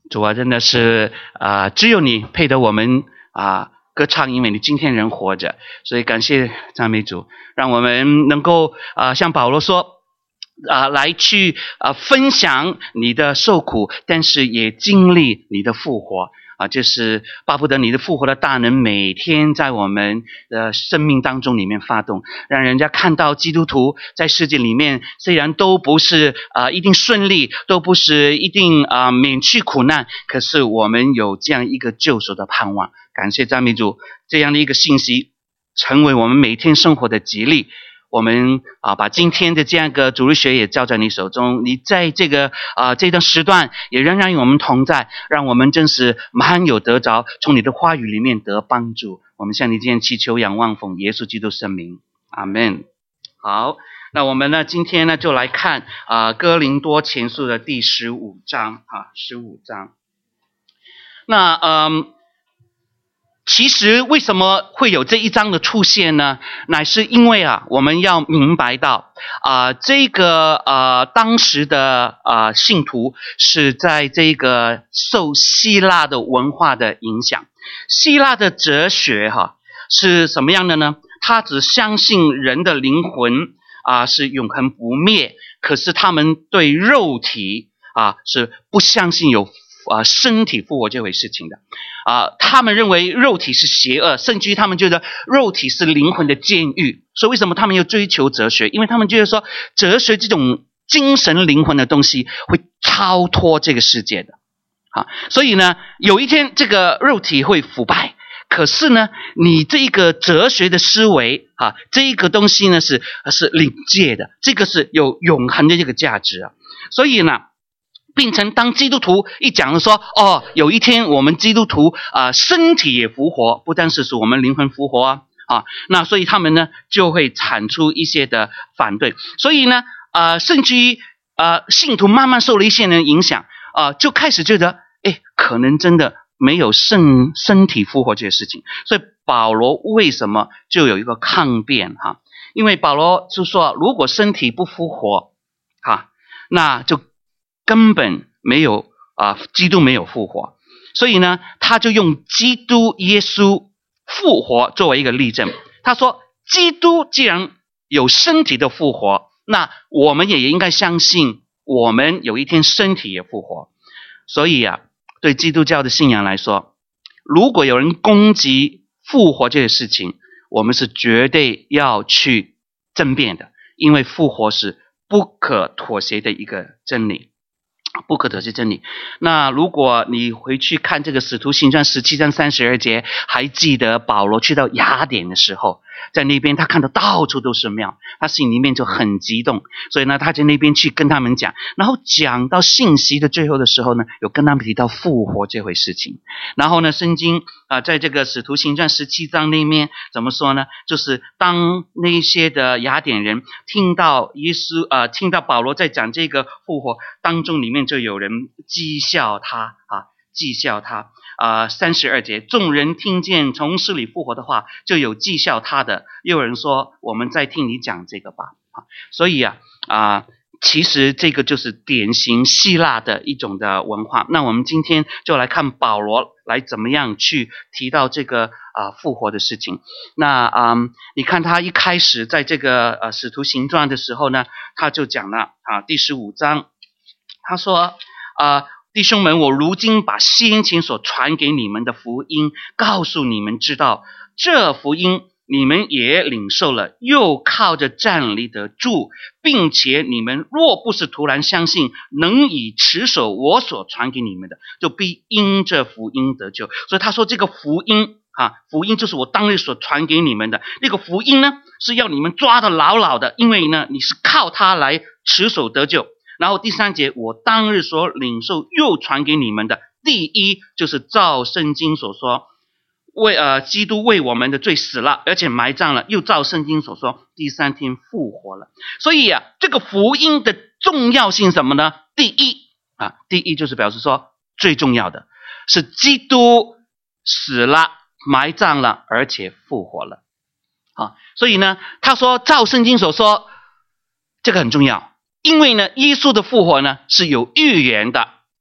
主啊，真的是只有你配得我们歌唱，因为你今天人活着，所以感谢赞美主，让我们能够像保罗说来去分享你的受苦，但是也经历你的复活就是巴不得你的复活的大能每天在我们的生命当中里面发动，让人家看到基督徒在世界里面虽然都不是一定顺利，都不是一定免去苦难，可是我们有这样一个救赎的盼望。感谢赞美主，这样的一个信息成为我们每天生活的激励。我们把今天的这样一个主日学也交在你手中，你在这个这段时段也仍然与我们同在，让我们真是满有得着，从你的话语里面得帮助。我们向你今天祈求仰望，奉耶稣基督圣名，阿们。好，那我们呢今天呢就来看哥林多前书的第15章15章。那其实为什么会有这一章的出现呢？乃是因为我们要明白到这个当时的信徒是在这个受希腊的文化的影响。希腊的哲学是什么样的呢？他只相信人的灵魂是永恒不灭，可是他们对肉体是不相信有身体复活这回事情的他们认为肉体是邪恶，甚至于他们觉得肉体是灵魂的监狱。所以为什么他们要追求哲学？因为他们觉得说哲学这种精神灵魂的东西会超脱这个世界的所以呢有一天这个肉体会腐败，可是呢你这一个哲学的思维这一个东西呢是灵界的，这个是有永恒的这个价值所以呢并成当基督徒一讲说有一天我们基督徒身体也复活，不单是我们灵魂复活那所以他们呢就会产出一些的反对。所以呢甚至于信徒慢慢受了一些人影响就开始觉得可能真的没有身体复活这些事情。所以保罗为什么就有一个抗辩因为保罗就说如果身体不复活那就根本没有基督没有复活。所以呢他就用基督耶稣复活作为一个例证。他说基督既然有身体的复活，那我们也应该相信我们有一天身体也复活。所以对基督教的信仰来说，如果有人攻击复活这个事情，我们是绝对要去争辩的，因为复活是不可妥协的一个真理，不可妥协真理。那如果你回去看这个使徒行传17章32节，还记得保罗去到雅典的时候，在那边他看到到处都是庙，他心里面就很激动，所以呢他在那边去跟他们讲，然后讲到信息的最后的时候呢，有跟他们提到复活这回事情。然后呢圣经在这个使徒行传17章那面怎么说呢？就是当那些的雅典人听到耶稣听到保罗在讲这个复活，当中里面就有人讥笑他32节，众人听见从死里复活的话，就有讥笑他的，又有人说我们再听你讲这个吧所以其实这个就是典型希腊的一种的文化。那我们今天就来看保罗来怎么样去提到这个复活的事情。那你看他一开始在这个使徒行传的时候呢，他就讲了第15章，他说弟兄们，我如今把先前所传给你们的福音告诉你们知道，这福音你们也领受了，又靠着站立得住，并且你们若不是突然相信，能以持守我所传给你们的，就必因这福音得救。所以他说这个福音福音就是我当日所传给你们的，那个福音呢是要你们抓得牢牢的，因为呢你是靠它来持守得救。然后第3节，我当日所领受又传给你们的，第一就是照圣经所说，基督为我们的罪死了，而且埋葬了，又照圣经所说，第3天复活了。所以这个福音的重要性什么呢？第一就是表示说最重要的是基督死了，埋葬了，而且复活了所以呢他说照圣经所说，这个很重要，因为呢耶稣的复活呢是有预言的，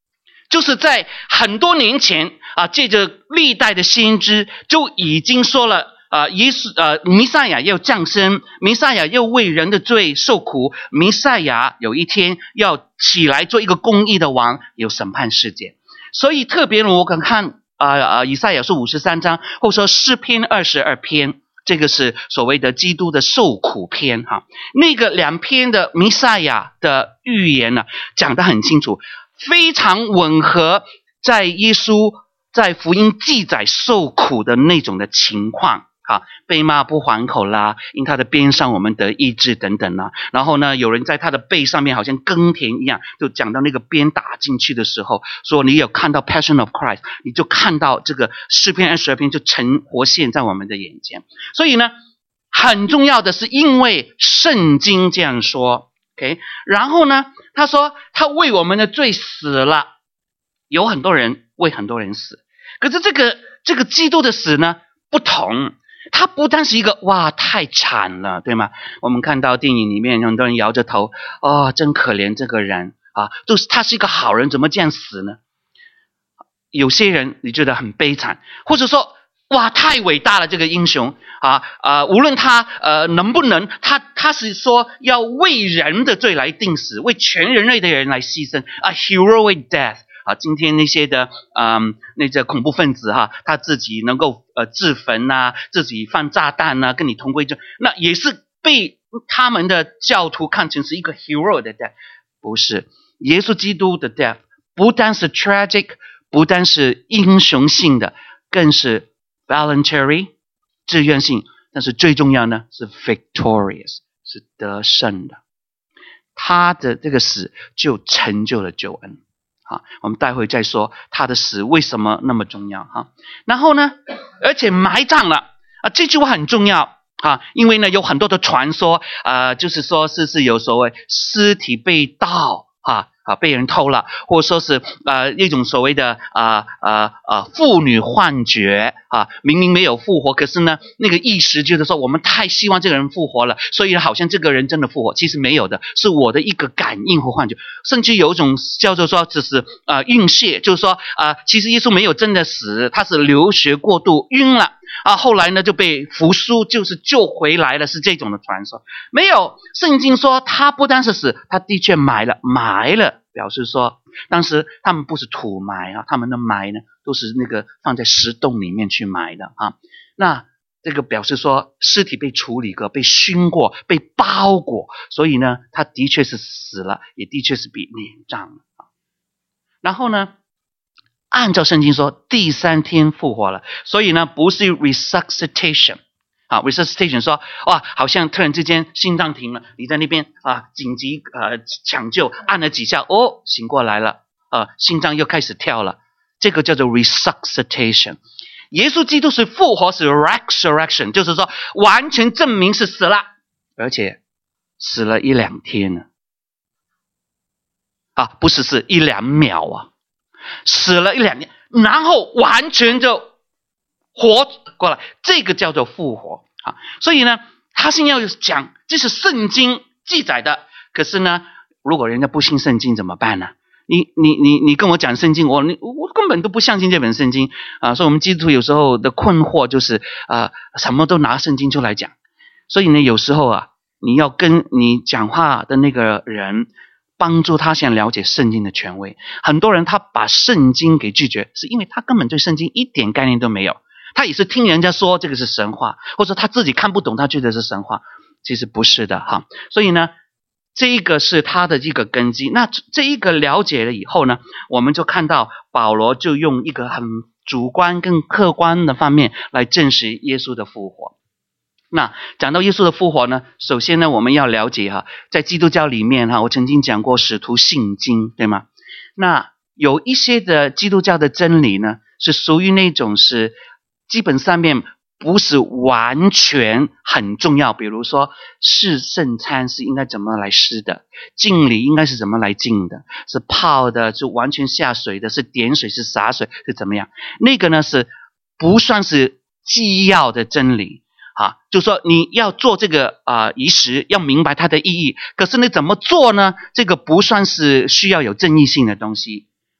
就是在很多年前借着历代的先知就已经说了弥赛亚要降生，弥赛亚要为人的罪受苦，弥赛亚有一天要起来做一个公义的王，有审判世界。所以特别我看以赛亚书53章，或者说诗篇22篇，这个是所谓的基督的受苦篇那个2篇的弥赛亚的预言呢，讲得很清楚，非常吻合在耶稣在福音记载受苦的那种的情况被骂不还口啦，因他的鞭伤我们得医治等等啦。然后呢，有人在他的背上面好像耕田一样，就讲到那个鞭打进去的时候，说你有看到 Passion of Christ， 你就看到这个诗篇22篇就活现在我们的眼前。所以呢，很重要的是因为圣经这样说 OK， 然后呢他说他为我们的罪死了，有很多人为很多人死，可是这个基督的死呢不同，他不单是一个哇太惨了，对吗？我们看到电影里面很多人摇着头，真可怜这个人就是他是一个好人，怎么这样死呢？有些人你觉得很悲惨，或者说哇太伟大了这个英雄无论他能不能，他是说要为人的罪来定死，为全人类的人来牺牲heroic death今天那些的那些恐怖分子他自己能够自焚自己放炸弹跟你同归罪，那也是被他们的教徒看成是一个 hero 的 death。 不是，耶稣基督的 death 不单是 tragic， 不单是英雄性的，更是 voluntary 自愿性，但是最重要呢是 victorious 是得胜的。他的这个死就成就了救恩我们待会再说他的死为什么那么重要然后呢，而且埋葬了这句话很重要因为呢有很多的传说就是说是有所谓尸体被盗被人偷了，或者说是一种所谓的妇女幻觉明明没有复活，可是呢那个意识就是说我们太希望这个人复活了，所以好像这个人真的复活，其实没有的，是我的一个感应或幻觉。甚至有一种叫做说只是晕血，就是说其实耶稣没有真的死，他是流血过度晕了后来呢就被扶苏就是救回来了，是这种的传说。没有，圣经说他不单是死，他的确埋了，表示说当时他们不是土埋他们的埋呢都是那个放在石洞里面去埋的那这个表示说尸体被处理过，被熏过，被包裹，所以呢他的确是死了，也的确是被殓葬了然后呢按照圣经说第3天复活了，所以呢不是 resuscitation resuscitation 说哇好像突然之间心脏停了，你在那边紧急抢救，按了几下醒过来了心脏又开始跳了，这个叫做 resuscitation。 耶稣基督是复活，是 resurrection， 就是说完全证明是死了，而且死了1-2天了不是1-2秒死了1-2年，然后完全就活过来，这个叫做复活所以呢他现在要讲这是圣经记载的，可是呢如果人家不信圣经怎么办呢？你跟我讲圣经，我根本都不相信这本圣经所以我们基督徒有时候的困惑就是什么都拿圣经出来讲。所以呢有时候你要跟你讲话的那个人帮助他想了解圣经的权威。很多人他把圣经给拒绝，是因为他根本对圣经一点概念都没有，他也是听人家说这个是神话，或者他自己看不懂，他觉得是神话，其实不是的所以呢这一个是他的一个根基。那这一个了解了以后呢，我们就看到保罗就用一个很主观跟客观的方面来证实耶稣的复活。那讲到耶稣的复活呢，首先呢我们要了解在基督教里面我曾经讲过使徒信经，对吗？那有一些的基督教的真理呢是属于那种是基本上面不是完全很重要，比如说是圣餐是应该怎么来施的，敬礼应该是怎么来敬的，是泡的，是完全下水的，是点水，是洒水，是怎么样，那个呢是不算是基要的真理就是说你要做这个仪式要明白它的意义，可是你怎么做呢，这个不算是需要有争议性的东西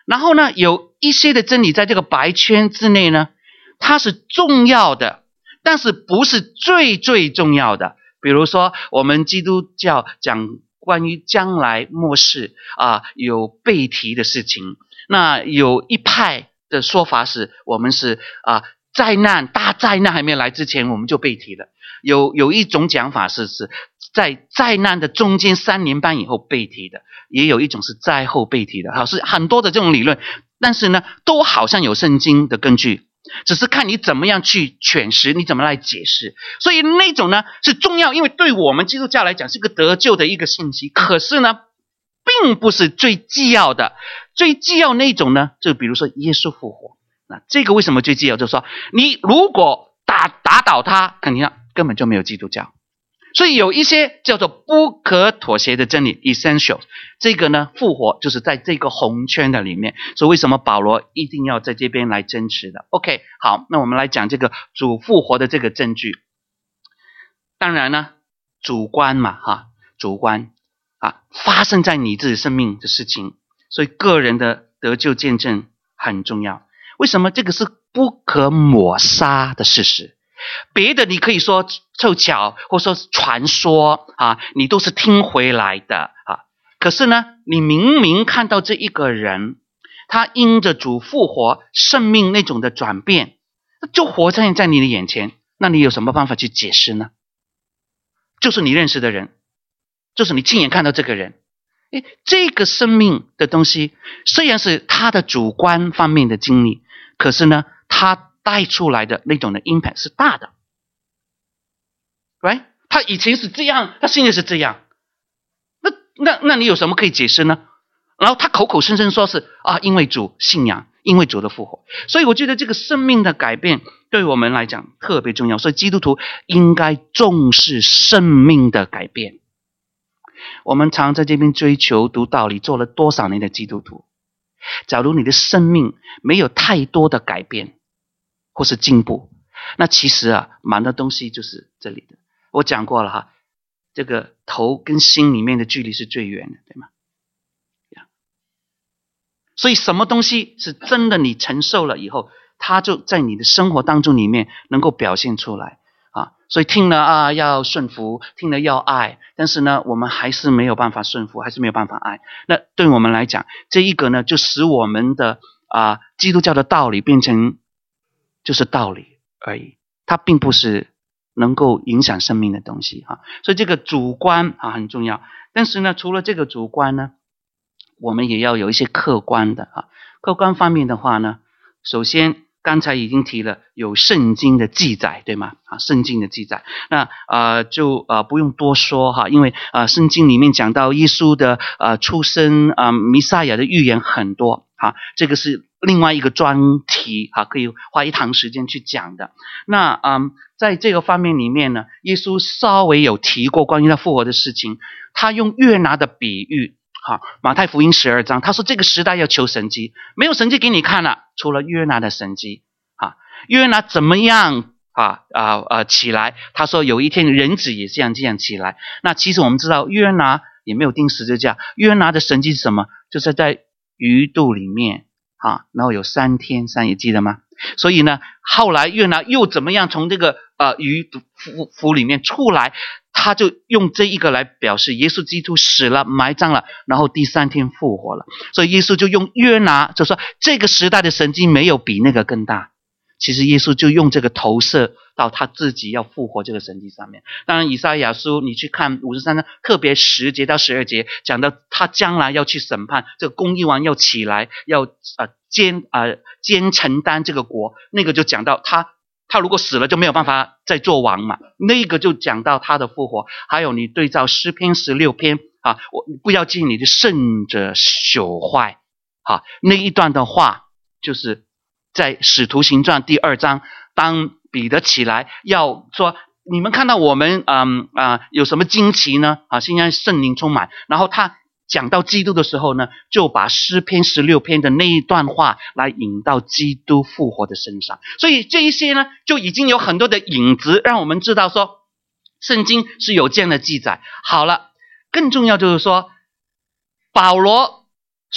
然后呢，有一些的真理在这个白圈之内呢，它是重要的，但是不是最最重要的。比如说我们基督教讲关于将来末世有被提的事情，那有一派的说法是我们是大灾难还没有来之前我们就被提了。有一种讲法是在灾难的中间3年半以后被提的，也有一种是灾后被提的，是很多的这种理论，但是呢都好像有圣经的根据，只是看你怎么样去诠释，你怎么来解释。所以那种呢是重要，因为对我们基督教来讲是个得救的一个信息，可是呢并不是最基要的。最基要那种呢，就比如说耶稣复活，那这个为什么最基要？就是说你如果打倒他，肯定根本就没有基督教。所以有一些叫做不可妥协的真理 essential， 这个呢复活就是在这个红圈的里面，所以为什么保罗一定要在这边来坚持的。 OK， 好，那我们来讲这个主复活的这个证据。当然呢主观嘛，主观发生在你自己生命的事情，所以个人的得救见证很重要。为什么？这个是不可抹杀的事实。别的你可以说凑巧或说传说你都是听回来的可是呢你明明看到这一个人，他因着主复活生命那种的转变就活在你的眼前，那你有什么办法去解释呢？就是你认识的人，就是你亲眼看到这个人，这个生命的东西虽然是他的主观方面的经历，可是呢他带出来的那种的 impact 是大的 right？ 他以前是这样，他现在是这样，那你有什么可以解释呢？然后他口口声声说是因为主信仰，因为主的复活。所以我觉得这个生命的改变对我们来讲特别重要，所以基督徒应该重视生命的改变。我们常在这边追求读道理，做了多少年的基督徒，假如你的生命没有太多的改变或是进步，那其实蛮多东西就是这里的。我讲过了这个头跟心里面的距离是最远的，对吗？所以什么东西是真的你承受了以后，它就在你的生活当中里面能够表现出来所以听了要顺服，听了要爱，但是呢我们还是没有办法顺服，还是没有办法爱。那对我们来讲，这一个呢就使我们的基督教的道理变成就是道理而已，它并不是能够影响生命的东西所以这个主观很重要。但是呢除了这个主观呢，我们也要有一些客观的客观方面的话呢，首先刚才已经提了有圣经的记载，对吗？圣经的记载，那就不用多说因为圣经里面讲到耶稣的出生弥赛亚的预言很多这个是另外一个专题可以花一堂时间去讲的。那在这个方面里面呢，耶稣稍微有提过关于他复活的事情，他用约拿的比喻马太福音12章，他说这个时代要求神迹，没有神迹给你看了，除了约拿的神迹约拿怎么样起来，他说有一天人子也这样起来。那其实我们知道约拿也没有钉十字架，约拿的神迹是什么？就是在鱼肚里面然后有3天3夜，记得吗？所以呢后来约拿又怎么样从这个鱼腹里面出来，他就用这一个来表示耶稣基督死了埋葬了，然后第3天复活了。所以耶稣就用约拿，就说这个时代的神迹没有比那个更大。其实耶稣就用这个投射到他自己要复活这个神迹上面。当然以赛亚书你去看53章，特别10节到12节讲到他将来要去审判，这个公义王要起来，要兼承担这个国，那个就讲到他如果死了就没有办法再做王嘛，那个就讲到他的复活。还有你对照诗篇16篇我不要见你的圣者朽坏那一段的话，就是在使徒行传第2章，当彼得起来要说你们看到我们有什么惊奇呢现在圣灵充满，然后他讲到基督的时候呢，就把诗篇16篇的那一段话来引到基督复活的身上。所以这一些呢就已经有很多的影子让我们知道说圣经是有这样的记载。好了，更重要就是说保罗说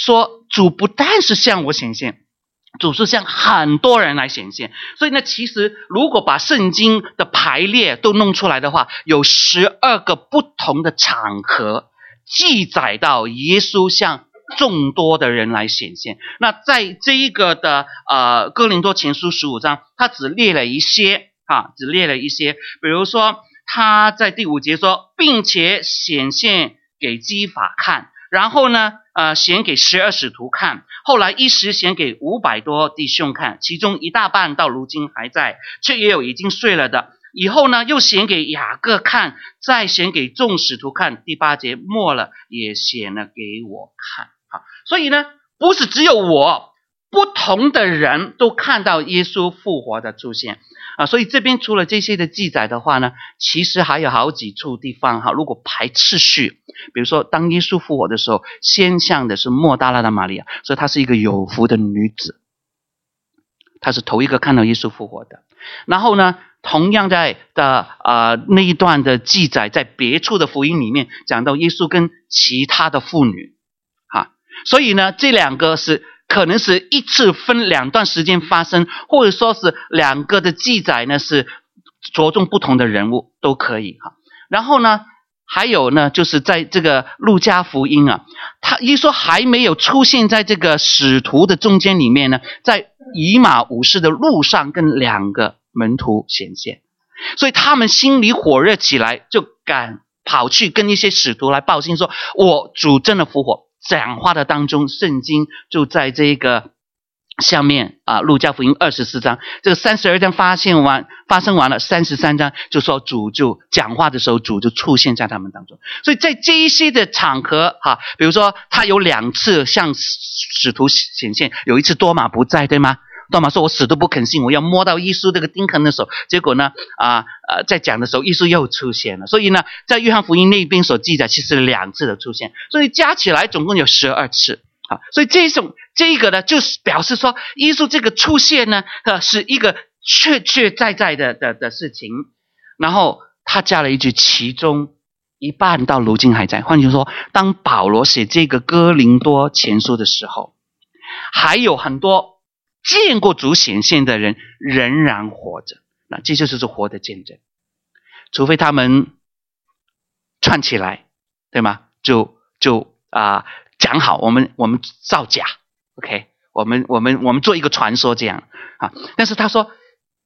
主不但是向我显现，主是向很多人来显现。所以呢，其实如果把圣经的排列都弄出来的话，有12个不同的场合记载到耶稣向众多的人来显现。那在这一个的哥林多前书15章，他只列了一些，比如说他在第5节说，并且显现给基法看，然后呢显给12使徒看，后来一时显给500多弟兄看，其中一大半到如今还在，却也有已经睡了的。以后呢又显给雅各看，再显给众使徒看，第8节末了也显了给我看。所以呢，不是只有我，不同的人都看到耶稣复活的出现所以这边除了这些的记载的话呢，其实还有好几处地方如果排次序，比如说当耶稣复活的时候，先向的是莫大拉的玛利亚，所以她是一个有福的女子，她是头一个看到耶稣复活的。然后呢，同样在那一段的记载，在别处的福音里面讲到耶稣跟其他的妇女所以呢，这两个是可能是一次分2段时间发生，或者说是2个的记载呢是着重不同的人物都可以然后呢，还有呢，就是在这个路加福音耶稣还没有出现在这个使徒的中间里面呢，在以马忤斯的路上跟2个门徒显现，所以他们心里火热起来，就赶跑去跟一些使徒来报信说，我主真的复活。讲话的当中，圣经就在这个下面路加福音24章，这个32章发生完了，33章就说主就讲话的时候，主就出现在他们当中。所以在这一些的场合比如说他有2次向使徒显现，有一次多马不在，对吗？多马说我死都不肯信，我要摸到耶稣这个钉痕的手，结果呢在讲的时候耶稣又出现了。所以呢，在约翰福音那边所记载其实2次的出现，所以加起来总共有12次所以这个呢，就是表示说耶稣这个出现呢是一个确确在在的事情。然后他加了一句，其中一半到如今还在。换句话说，当保罗写这个哥林多前书的时候，还有很多见过主显现的人仍然活着，那这就是活的见证。除非他们串起来，对吗？就讲好，我们造假 ，OK， 我们做一个传说这样但是他说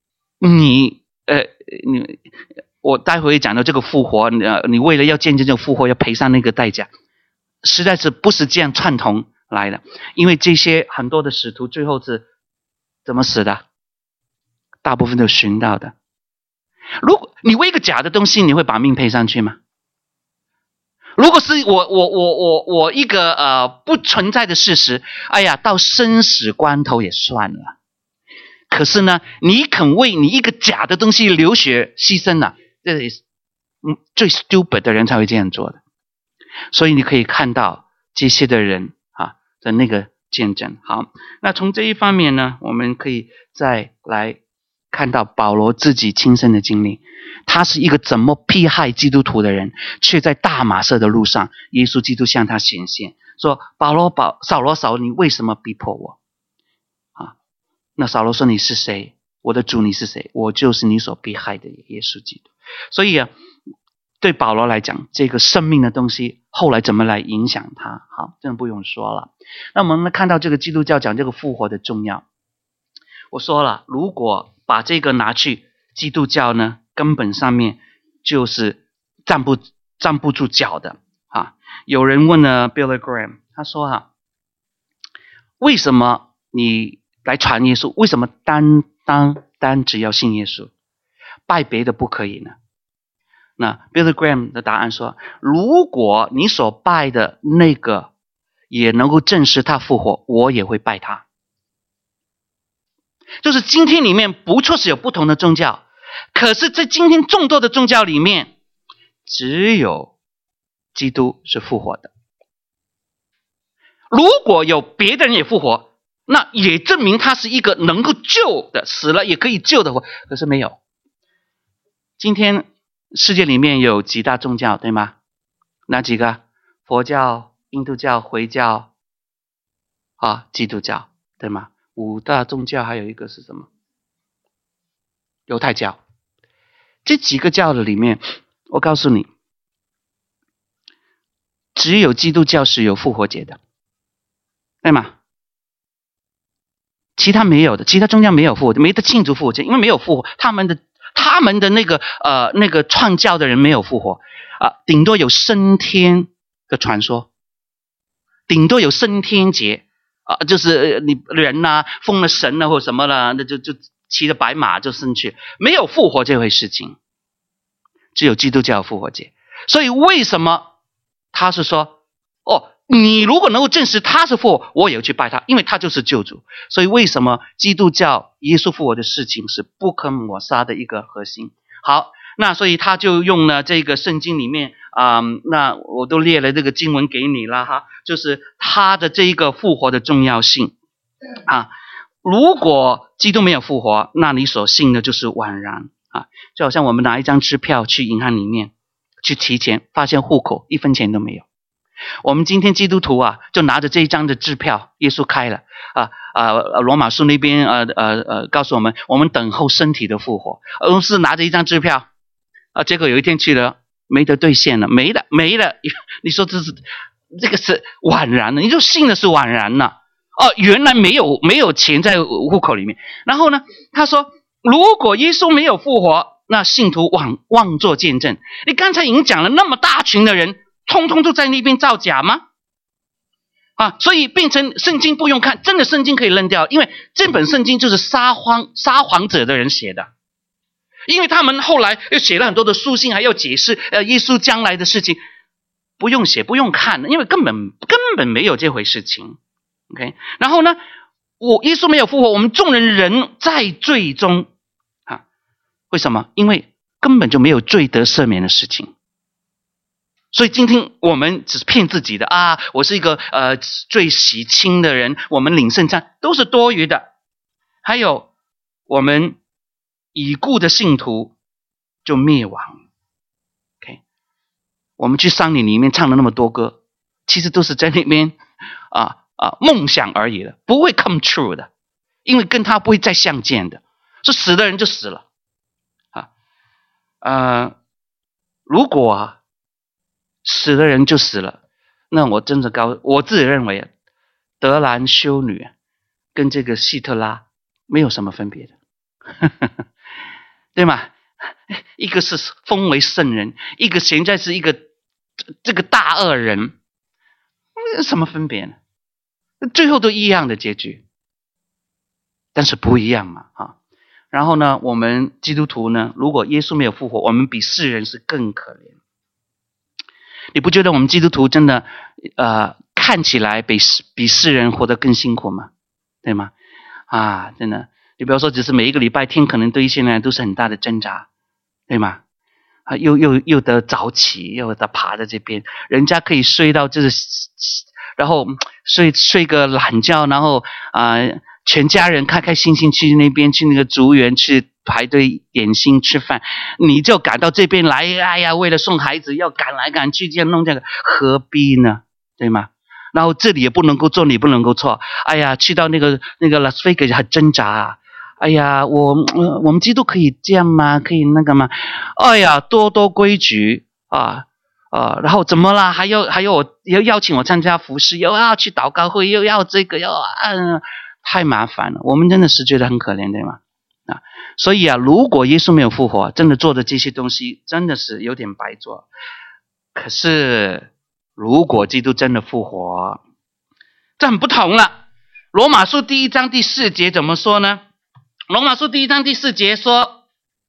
我待会讲到这个复活，你为了要见证这个复活，要赔上那个代价，实在是不是这样串通来的？因为这些很多的使徒最后是怎么死的？大部分都寻到的。如果你为一个假的东西，你会把命赔上去吗？如果是我一个不存在的事实，哎呀，到生死关头也算了。可是呢，你肯为你一个假的东西流血牺牲了，这是最 stupid 的人才会这样做的。所以你可以看到这些的人的那个见证。好，那从这一方面呢，我们可以再来看到保罗自己亲身的经历。他是一个怎么迫害基督徒的人，却在大马色的路上，耶稣基督向他显现，说扫罗，你为什么逼迫我那扫罗说，你是谁？我的主，你是谁？我就是你所迫害的耶稣基督。所以对保罗来讲，这个生命的东西后来怎么来影响他，好，这不用说了。那我们看到这个基督教讲这个复活的重要。我说了，如果把这个拿去基督教呢，根本上面就是站不住脚的有人问了 Billy Graham， 他说为什么你来传耶稣？为什么单只要信耶稣，拜别的不可以呢？那 Billy Graham 的答案说，如果你所拜的那个也能够证实他复活，我也会拜他。就是今天里面不错是有不同的宗教，可是在今天众多的宗教里面，只有基督是复活的。如果有别的人也复活，那也证明他是一个能够救的，死了也可以救的。可是没有。今天世界里面有几大宗教，对吗？哪几个？佛教、印度教、回教基督教，对吗？五大宗教还有一个是什么？犹太教。这几个教的里面，我告诉你，只有基督教是有复活节的，对吗？其他没有的，其他宗教没有复活节，没得庆祝复活节，因为没有复活，他们的那个创教的人没有复活顶多有升天的传说，顶多有升天节就是你人封了神或什么了，那就骑着白马就升去，没有复活这回事情，只有基督教复活节。所以为什么他是说你如果能够证实他是复活，我也要去拜他，因为他就是救主。所以为什么基督教耶稣复活的事情是不可抹杀的一个核心。好，那所以他就用了这个圣经里面那我都列了这个经文给你了就是他的这一个复活的重要性如果基督没有复活，那你所信的就是枉然就好像我们拿一张支票去银行里面去提钱，发现户口1分钱都没有。我们今天基督徒就拿着这一张的支票，耶稣开了罗马书那边告诉我们，我们等候身体的复活，是拿着一张支票结果有一天去了没得兑现了，没了。你说这个是枉然的，你就信的是枉然了原来没有钱在户口里面。然后呢，他说如果耶稣没有复活，那信徒妄作见证。你刚才已经讲了那么大群的人通通都在那边造假吗？所以变成圣经不用看，真的圣经可以扔掉，因为这本圣经就是撒谎者的人写的，因为他们后来又写了很多的书信，还要解释耶稣将来的事情，不用写不用看，因为根本没有这回事情。OK， 然后呢，耶稣没有复活，我们众人在罪中为什么？因为根本就没有罪得赦免的事情。所以今天我们只是骗自己的我是一个罪洗清的人，我们领圣餐都是多余的。还有我们已故的信徒就灭亡。OK， 我们去丧礼里面唱了那么多歌，其实都是在那边梦想而已的，不会 come true 的，因为跟他不会再相见的，是死的人就死了如果死的人就死了，那我真的我自己认为德兰修女跟这个希特拉没有什么分别的对吗？一个是封为圣人，一个现在是一个这个大恶人，有什么分别呢？最后都一样的结局，但是不一样嘛然后呢，我们基督徒呢，如果耶稣没有复活，我们比世人是更可怜。你不觉得我们基督徒真的看起来比世人活得更辛苦吗？对吗？真的，你比如说只是每一个礼拜天可能对一些人都是很大的挣扎，对吗？又得早起，又得爬在这边，人家可以睡到然后睡个懒觉，然后全家人开开心心去那边去那个竹园去排队点心吃饭，你就赶到这边来，为了送孩子要赶来赶去，这样弄这个何必呢？对吗？然后这里也不能够做，你不能够错。去到那个拉斯维加斯很挣扎我们基督可以这样吗？可以那个吗？多规矩然后怎么啦？还有我要邀请我参加服事，又要去祷告会，又要这个太麻烦了。我们真的是觉得很可怜，对吗？所以如果耶稣没有复活，真的做的这些东西真的是有点白做。可是如果基督真的复活，这很不同了。罗马书1章第4节怎么说呢？罗马书1章第4节说，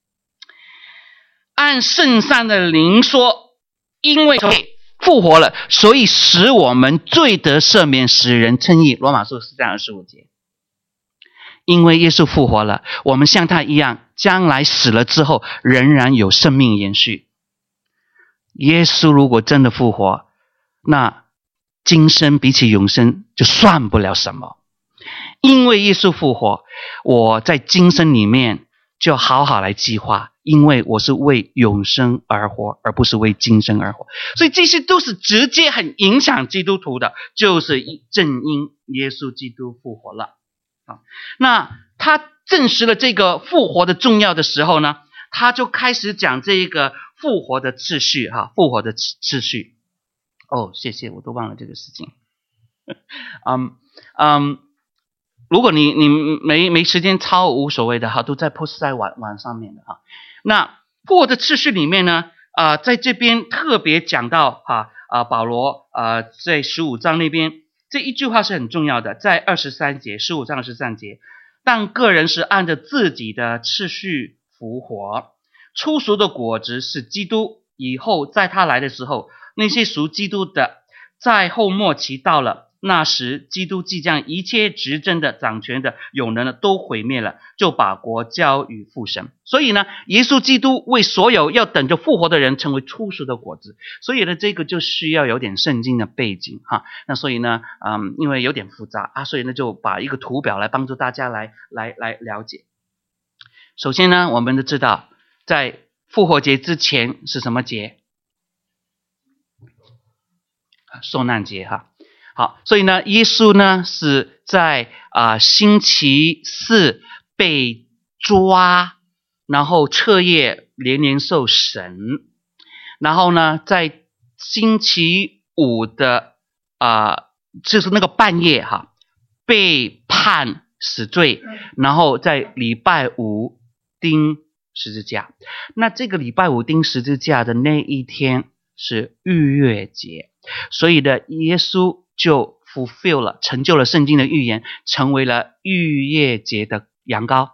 按圣善的灵说，因为复活了，所以使我们罪得赦免，使人称义。罗马书4章25节。因为耶稣复活了，我们像他一样，将来死了之后仍然有生命延续。耶稣如果真的复活，那今生比起永生就算不了什么。因为耶稣复活，我在今生里面就好好来计划因为我是为永生而活，而不是为今生而活。所以这些都是直接很影响基督徒的，就是正因耶稣基督复活了。那他证实了这个复活的重要的时候呢，他就开始讲这一个复活的次序复活的次序。谢谢，我都忘了这个事情。如果你没时间抄无所谓的都在 post 在网上面的那复活的次序里面呢在这边特别讲到保罗在15章那边这一句话是很重要的，在23节，15章23节，但个人是按着自己的次序复活，初熟的果子是基督，以后在他来的时候，那些属基督的在后末期到了，那时基督即将一切执政的、掌权的、有能的都毁灭了，就把国交与父神。所以呢，耶稣基督为所有要等着复活的人成为初熟的果子。所以呢，这个就需要有点圣经的背景那所以呢因为有点复杂所以呢就把一个图表来帮助大家来了解。首先呢，我们都知道在复活节之前是什么节？受难节好，所以呢，耶稣呢是在星期四被抓，然后彻夜连连受审，然后呢，在星期五的就是那个半夜被判死罪，然后在礼拜五钉十字架。那这个礼拜五钉十字架的那一天是逾越节，所以呢，耶稣就 fulfill 了，成就了圣经的预言，成为了逾越节的羊羔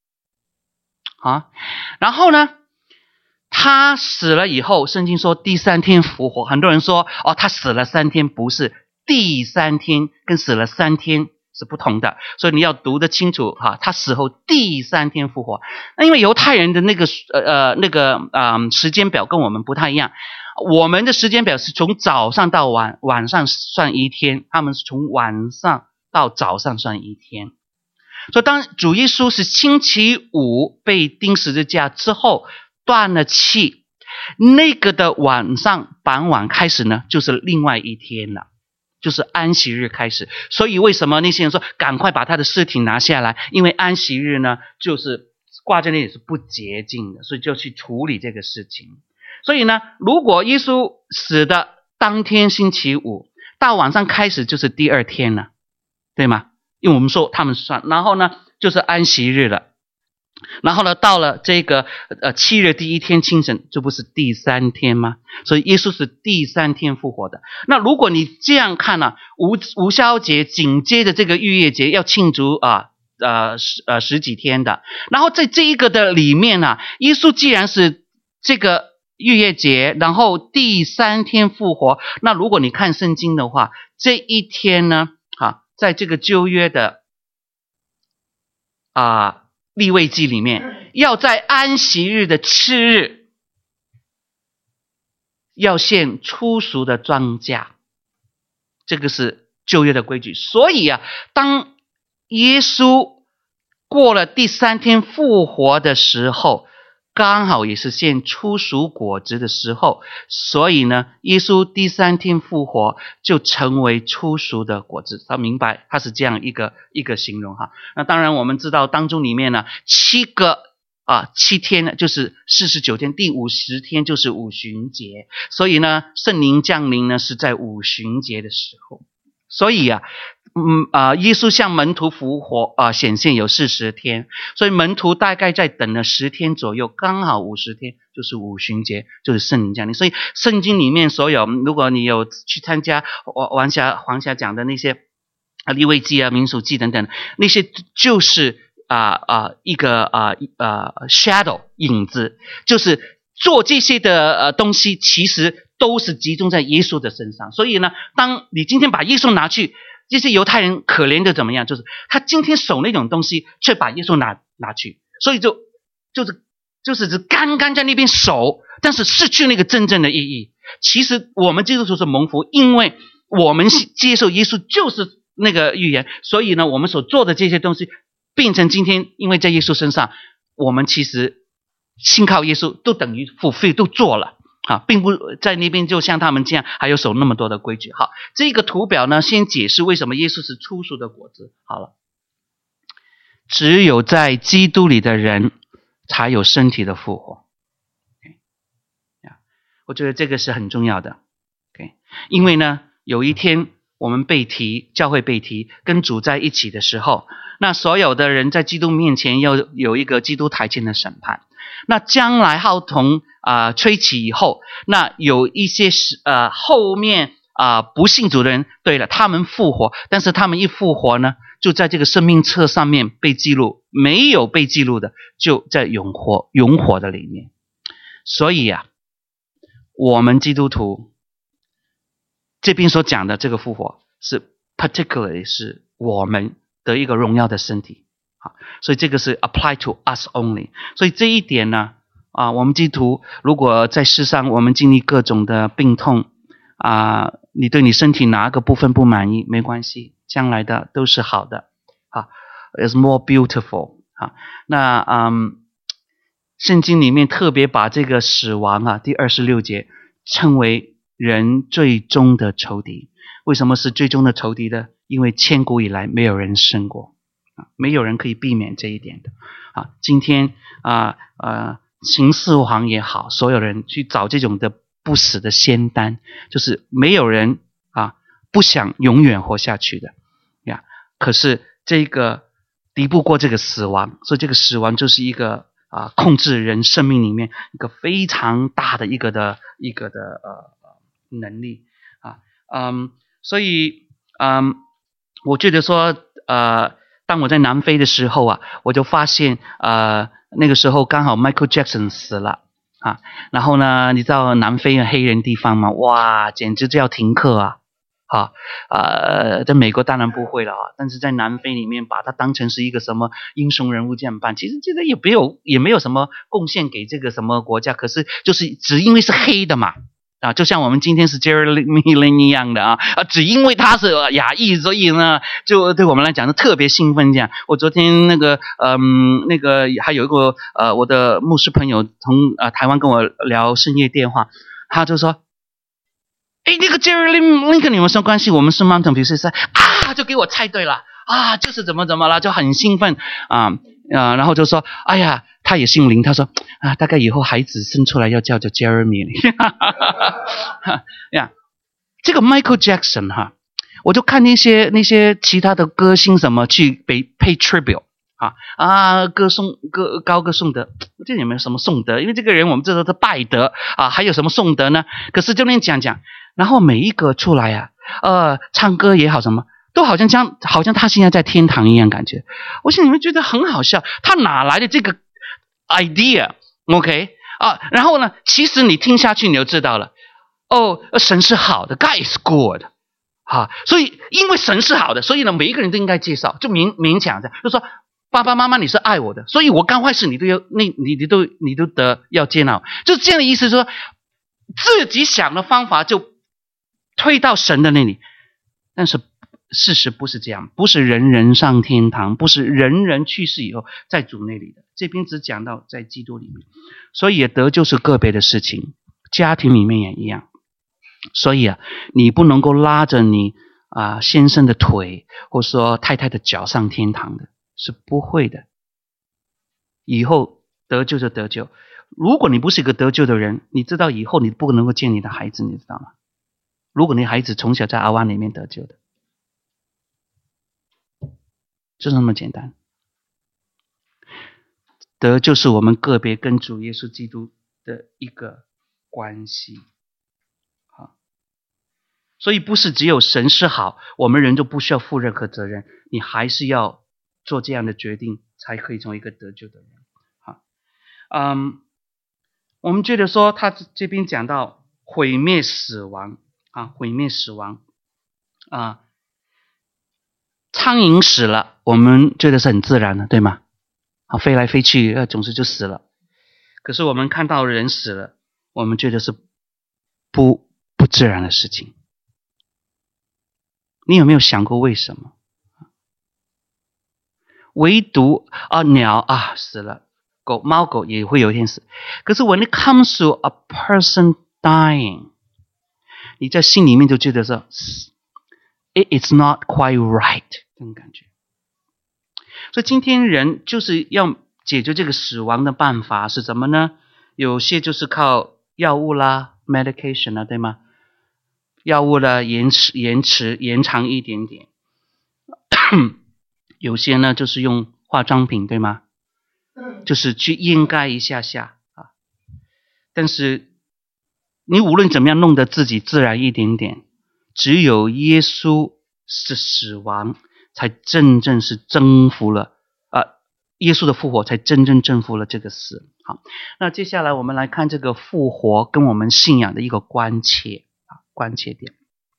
然后呢，他死了以后，圣经说第3天复活。很多人说他死了3天，不是，第3天跟死了3天是不同的，所以你要读得清楚他死后第3天复活。那因为犹太人的那个时间表跟我们不太一样，我们的时间表是从早上到晚上算1天，他们是从晚上到早上算1天。所以当主耶稣是星期五被钉十字架之后断了气，那个的晚上傍晚开始呢，就是另外1天了，就是安息日开始。所以为什么那些人说赶快把他的尸体拿下来？因为安息日呢，就是挂在那里是不洁净的，所以就去处理这个事情。所以呢，如果耶稣死的当天星期五到晚上开始就是第2天了，对吗？因为我们说他们算，然后呢就是安息日了，然后呢到了这个7日第1天清晨，这不是第3天吗？所以耶稣是第3天复活的。那如果你这样看无酵节紧接着这个逾越节要庆祝十几天的，然后在这一个的里面耶稣既然是这个逾越节，然后第3天复活，那如果你看圣经的话，这一天呢在这个旧约的利未记里面，要在安息日的次日要献初熟的庄稼，这个是旧约的规矩。所以当耶稣过了第3天复活的时候，刚好也是献初熟果子的时候，所以呢，耶稣第3天复活就成为初熟的果子。他明白，他是这样一个形容那当然我们知道当中里面呢，7天呢就是49天，第50天就是五旬节，所以呢，圣灵降临呢是在五旬节的时候。所以耶稣向门徒复活显现有40天，所以门徒大概在等了10天左右，刚好50天就是五旬节，就是圣灵降临。所以圣经里面所有，如果你有去参加黄霞讲的那些利未记民数记等等，那些就是一个shadow 影子，就是做这些的东西其实都是集中在耶稣的身上。所以呢，当你今天把耶稣拿去，这些犹太人可怜的怎么样？就是他今天守那种东西，却把耶稣拿去，所以就是只刚刚在那边守，但是失去那个真正的意义。其实我们基督徒是蒙福，因为我们接受耶稣就是那个预言，所以呢，我们所做的这些东西变成今天，因为在耶稣身上，我们其实信靠耶稣都等于 fulfill 都做了啊，并不在那边就像他们这样还有守那么多的规矩。好，这个图表呢，先解释为什么耶稣是初熟的果子。好了，只有在基督里的人才有身体的复活。我觉得这个是很重要的。因为呢，有一天我们被提，教会被提，跟主在一起的时候，那所有的人在基督面前要有一个基督台前的审判。那将来号筒吹起以后，那有一些后面不信主的人，对了，他们复活，但是他们一复活呢，就在这个生命册上面被记录，没有被记录的就在永火的里面。所以我们基督徒这边所讲的这个复活是 particularly 是我们的一个荣耀的身体。所以这个是 apply to us only。 所以这一点呢我们基督徒如果在世上我们经历各种的病痛你对你身体哪个部分不满意没关系，将来的都是好的is more beautiful。 那圣经里面特别把这个死亡第26节称为人最终的仇敌。为什么是最终的仇敌呢？因为千古以来没有人胜过，没有人可以避免这一点的今天秦始皇也好，所有人去找这种的不死的仙丹，就是没有人不想永远活下去的可是这个敌不过这个死亡，所以这个死亡就是一个控制人生命里面一个非常大的一个的能力所以我觉得说当我在南非的时候我就发现那个时候刚好 Michael Jackson 死了然后呢，你知道南非黑人地方吗？哇，简直就要停课在美国当然不会了但是在南非里面把它当成是一个什么英雄人物这样办，其实这个也没有什么贡献给这个什么国家，可是就是只因为是黑的嘛就像我们今天是 Jeremy Lin 一样的只因为他是亚裔，所以呢就对我们来讲是特别兴奋这样。我昨天那个还有一个我的牧师朋友从台湾跟我聊深夜电话，他就说那个 Jeremy Lin 跟你们什么关系？我们是 Mountain View 是就给我猜对了就是怎么了，就很兴奋然后就说哎呀他也姓林，他说大概以后孩子生出来要叫 Jeremy 这个 Michael Jackson 我就看那些其他的歌星什么去pay tribute高歌颂德，这里面有什么颂德？因为这个人我们知道是拜德还有什么颂德呢？可是就那讲，然后每一个出来唱歌也好什么都好像他现在在天堂一样感觉。我心里面觉得很好笑，他哪来的这个 idea OK 然后呢其实你听下去你就知道了神是好的 God is good 所以因为神是好的，所以呢每一个人都应该介绍，就勉强着就说爸爸妈妈你是爱我的，所以我干坏事你都得要接纳，就是这样的意思，说自己想的方法就推到神的那里。但是事实不是这样，不是人人上天堂，不是人人去世以后在主那里的，这边只讲到在基督里面。所以得救是个别的事情，家庭里面也一样。所以你不能够拉着你先生的腿或说太太的脚上天堂的，是不会的。以后得救就得救，如果你不是一个得救的人，你知道以后你不能够见你的孩子，你知道吗？如果你孩子从小在阿湾里面得救的，就这么简单。得救是我们个别跟主耶稣基督的一个关系。所以不是只有神是好，我们人就不需要负任何责任，你还是要做这样的决定，才可以成为一个得救的人。我们觉得说他这边讲到毁灭死亡毁灭死亡苍蝇死了，我们觉得是很自然的，对吗？飞来飞去总是就死了。可是我们看到人死了，我们觉得是不自然的事情。你有没有想过为什么？唯独鸟死了， 猫狗也会有一天死。可是 when it comes to a person dying， 你在心里面就觉得说 it's not quite right 这种感觉。所以今天人就是要解决这个死亡的办法是什么呢？有些就是靠药物啦 medication 啦，对吗？药物啦延长一点点。有些呢就是用化妆品，对吗？就是去掩盖一下下啊。但是你无论怎么样弄得自己自然一点点，只有耶稣是死亡才真正是征服了耶稣的复活才真正征服了这个死。好，那接下来我们来看这个复活跟我们信仰的一个关切点。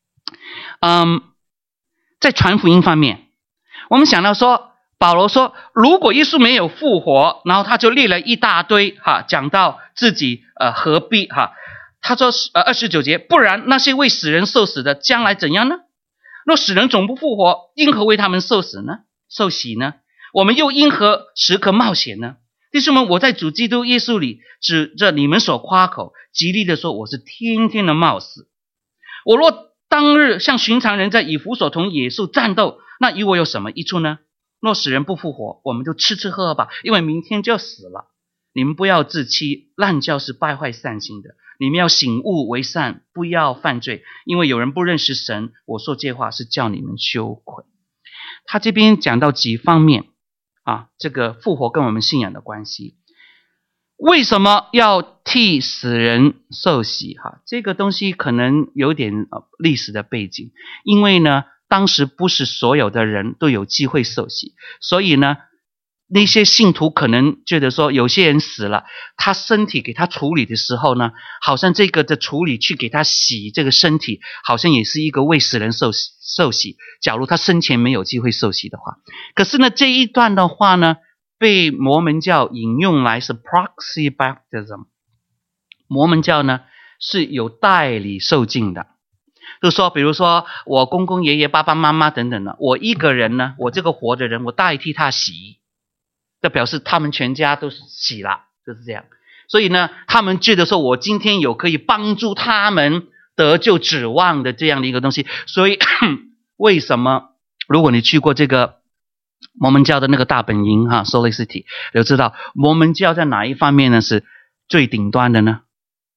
在传福音方面，我们想到说保罗说如果耶稣没有复活，然后他就列了一大堆讲到自己何必他说29节，不然那些为死人受死的将来怎样呢？若死人总不复活，因何为他们受洗呢？我们又因何时刻冒险呢？弟兄们，我在主基督耶稣里指着你们所夸口，极力的说我是天天的冒死。我若当日像寻常人在以弗所同野兽战斗，那与我有什么益处呢？若死人不复活，我们就吃吃喝喝吧，因为明天就要死了。你们不要自欺，滥交是败坏善行的。你们要醒悟为善，不要犯罪，因为有人不认识神。我说这话是叫你们羞愧。他这边讲到几方面这个复活跟我们信仰的关系。为什么要替死人受洗这个东西可能有点历史的背景。因为呢当时不是所有的人都有机会受洗，所以呢那些信徒可能觉得说有些人死了，他身体给他处理的时候呢，好像这个的处理去给他洗这个身体，好像也是一个为死人受洗，假如他生前没有机会受洗的话。可是呢这一段的话呢被摩门教引用来是 proxy baptism。 摩门教呢是有代理受浸的，就是说比如说我公公爷爷爸爸妈妈等等的，我一个人呢，我这个活的人我代替他洗，这表示他们全家都洗了，就是这样。所以呢他们觉得说我今天有可以帮助他们得救指望的这样的一个东西。所以为什么如果你去过这个摩门教的那个大本营Salt Lake City， 就知道摩门教在哪一方面呢是最顶端的呢？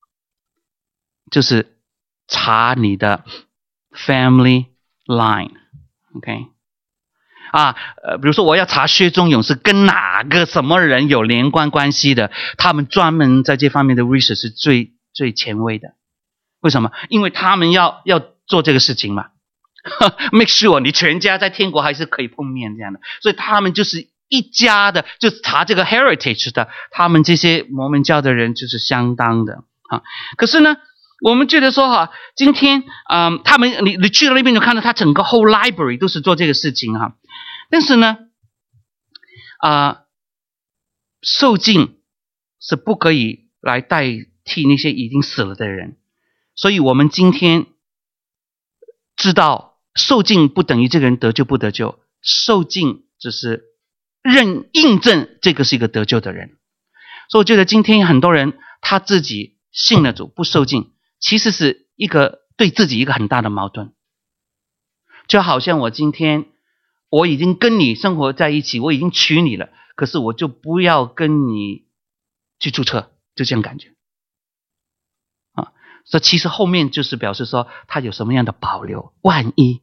就是查你的 family line。 OK比如说我要查薛中勇是跟哪个什么人有连贯关系的，他们专门在这方面的 research 是最前卫的。为什么？因为他们要做这个事情嘛make sure 你全家在天国还是可以碰面这样的。所以他们就是一家的，就查这个 heritage 的，他们这些摩门教的人就是相当的可是呢我们觉得说今天他们你去了那边就看到他整个 whole library 都是做这个事情但是呢受浸是不可以来代替那些已经死了的人。所以我们今天知道受浸不等于这个人得救不得救，受浸只是印证这个是一个得救的人。所以我觉得今天很多人他自己信了主不受浸，其实是一个对自己一个很大的矛盾。就好像我今天我已经跟你生活在一起，我已经娶你了，可是我就不要跟你去注册，就这样感觉所以其实后面就是表示说他有什么样的保留，万一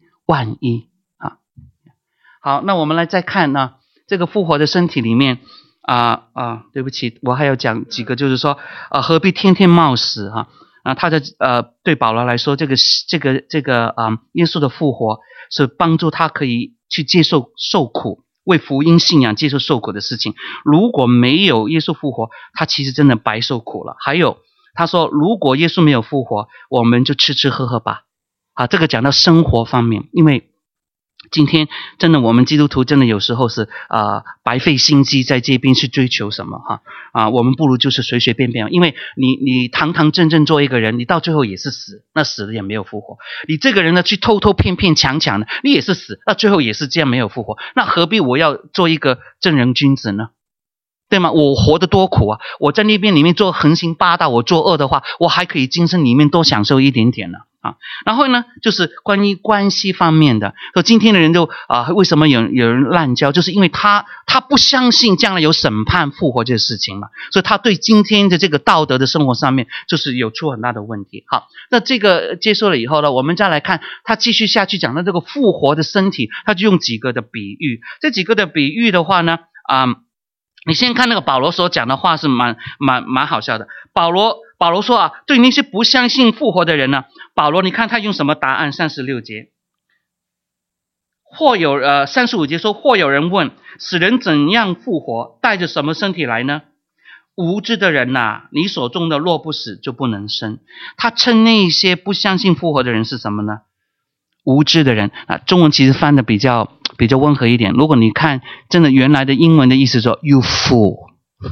好，那我们来再看呢这个复活的身体里面对不起，我还要讲几个，就是说何必天天冒死他的对保罗来说，这个耶稣的复活是帮助他可以去接受受苦，为福音信仰接受受苦的事情。如果没有耶稣复活，他其实真的白受苦了。还有他说如果耶稣没有复活，我们就吃吃喝喝吧这个讲到生活方面。因为今天真的我们基督徒真的有时候是白费心机在这边去追求什么我们不如就是随随便便。因为你堂堂正正做一个人，你到最后也是死，那死了也没有复活。你这个人呢去偷偷骗骗抢抢的，你也是死，那最后也是这样没有复活。那何必我要做一个正人君子呢？ 对吗？我活得多苦啊！我在那边里面做横行霸道，我作恶的话，我还可以今生里面多享受一点点呢啊。然后呢，就是关于关系方面的，说今天的人就为什么有人滥交，就是因为他不相信将来有审判复活这个事情嘛，所以他对今天的这个道德的生活上面就是有出很大的问题。好，那这个接受了以后呢，我们再来看他继续下去讲到这个复活的身体，他就用几个的比喻。这几个的比喻的话呢，你先看那个保罗所讲的话是蛮好笑的。保罗说啊，对那些不相信复活的人呢，保罗你看他用什么答案？36节，35节说，或有人问，死人怎样复活？带着什么身体来呢？无知的人呐，你所种的若不死，就不能生。他称那些不相信复活的人是什么呢？无知的人啊，中文其实翻的比较温和一点。如果你看真的原来的英文的意思说 you fool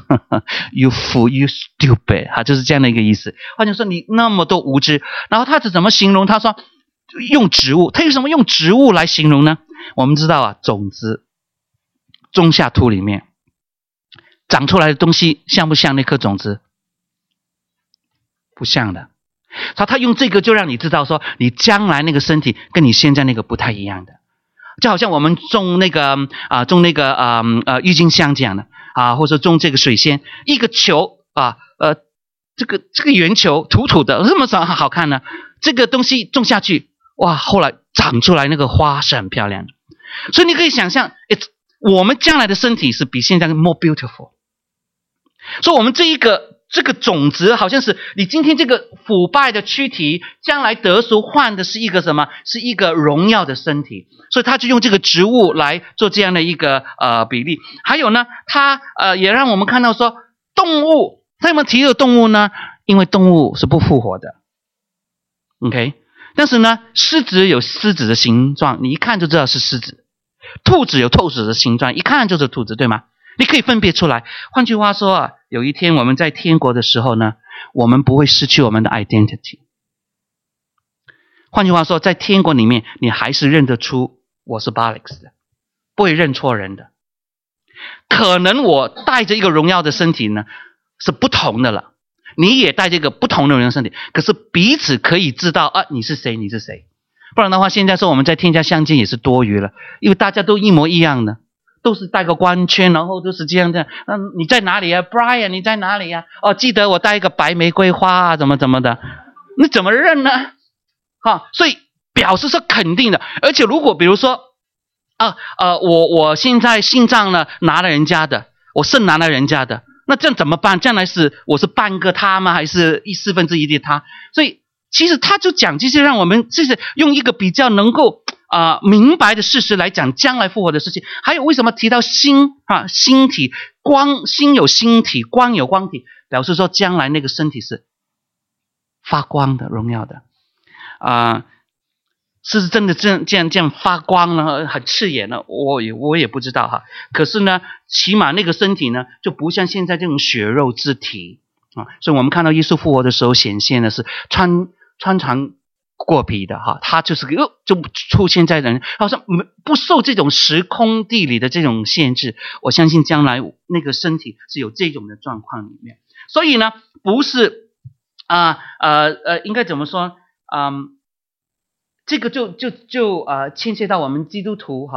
you fool you stupid 就是这样的一个意思。换句话说，你那么多无知。然后他是怎么形容？他说用植物，他为什么用植物来形容呢？我们知道啊，种子种下土里面长出来的东西像不像那颗种子？不像的。他用这个就让你知道说，你将来那个身体跟你现在那个不太一样的。就好像我们种那个郁金香这样的或者种这个水仙，一个球这个圆球土的，这么好看呢？这个东西种下去，哇，后来长出来那个花是很漂亮的。所以你可以想象，我们将来的身体是比现在 more beautiful。所以我们这个种子好像是你今天这个腐败的躯体，将来得赎换的是一个什么？是一个荣耀的身体。所以他就用这个植物来做这样的一个比例。还有呢，他也让我们看到说，动物，他有没有提到动物呢？因为动物是不复活的 ，OK？ 但是呢，狮子有狮子的形状，你一看就知道是狮子；兔子有兔子的形状，一看就是兔子，对吗？你可以分别出来。换句话说有一天我们在天国的时候呢，我们不会失去我们的 identity。换句话说，在天国里面，你还是认得出我是 Balix 的，不会认错人的。可能我带着一个荣耀的身体呢，是不同的了。你也带着一个不同的荣耀身体，可是彼此可以知道你是谁，你是谁。不然的话，现在说我们在天家相见也是多余了，因为大家都一模一样的。都是带个光圈，然后都是这样的。你在哪里啊 ，Brian？ 你在哪里啊？记得我带一个白玫瑰花怎么的？你怎么认呢？所以表示是肯定的。而且如果比如说我现在心脏呢拿了人家的，我肾拿了人家的，那这样怎么办？将来我是半个他吗？还是1/4的他？所以其实他就讲这些，让我们就是用一个比较能够明白的事实来讲将来复活的事情。还有为什么提到星体，星有星体，光有光体，表示说将来那个身体是发光的，荣耀的是真的这样发光呢，很刺眼呢？我也不知道可是呢，起码那个身体呢就不像现在这种血肉之体所以我们看到耶稣复活的时候显现的是穿肠过皮的他就是就出现在人，好像不受这种时空地理的这种限制。我相信将来那个身体是有这种的状况里面。所以呢，不是应该怎么说这个就牵涉到我们基督徒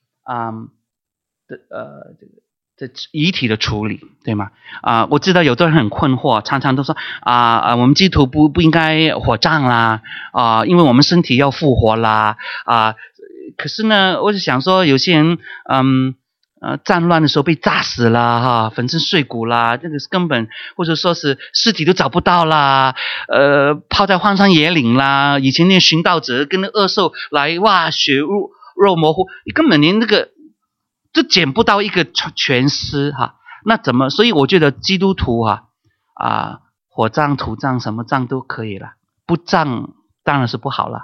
这遗体的处理，对吗？我知道有的人很困惑，常常都说我们基督徒不应该火葬啦因为我们身体要复活啦可是呢，我就想说，有些人战乱的时候被炸死了粉身碎骨啦，这个是根本，或者说是尸体都找不到啦抛在荒山野岭啦，以前那寻道者跟那恶兽来，哇，血肉模糊，你根本连那个就捡不到一个全尸那怎么？所以我觉得基督徒火葬土葬什么葬都可以了，不葬当然是不好了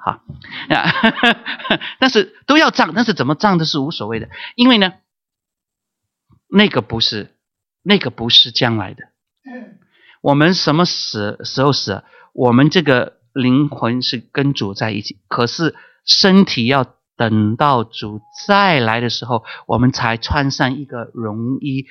但是都要葬，但是怎么葬都是无所谓的。因为呢那个不是将来的。我们什么时候死？我们这个灵魂是跟主在一起，可是身体要等到主再来的时候，我们才穿上一个荣衣，